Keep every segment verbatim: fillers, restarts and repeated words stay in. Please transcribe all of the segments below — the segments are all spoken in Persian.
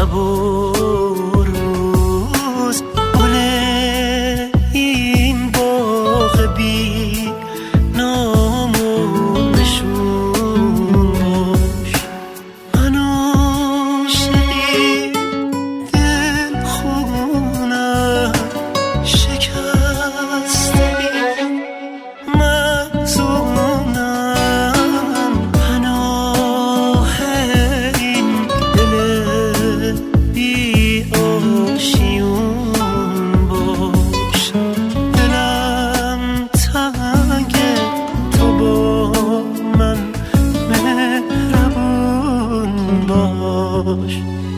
شب و روز گل این باغ بی نام و نشون باش. من عاشقی دل خونم شکستنی مظلومم پناه این دل بی آشیون باش. دلم تنگه تو با من مهربون باش.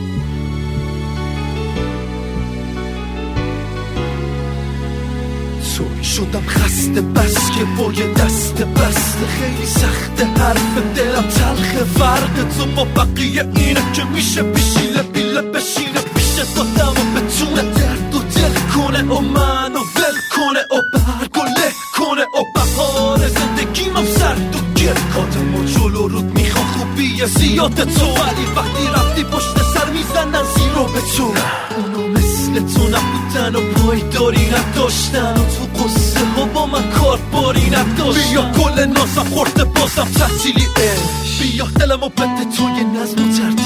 سوری شدم خسته بس که با یه دست بسته خیلی سخته حرف دلم تلخه. فرق تو با بقیه اینه که میشه پیشیله بیله بشینه پیش دادم و بتونه درد و دل کنه و منو ول کنه و برگ و له کنه و بهار زندگیم سرد و گل کاتم و جلو رود میخوام خوبی زیاد تو ولی وقتی رفتی پشت سر میزنن زیرو به تو. اونا مثل تو نبودن و پایداری نداشتن و تو قصه ها با من کار باری نداشتن. بیا گل نازم خورده بازم تعطیلی عشق، بیا دلمو بده تو یه نظم و ترتیب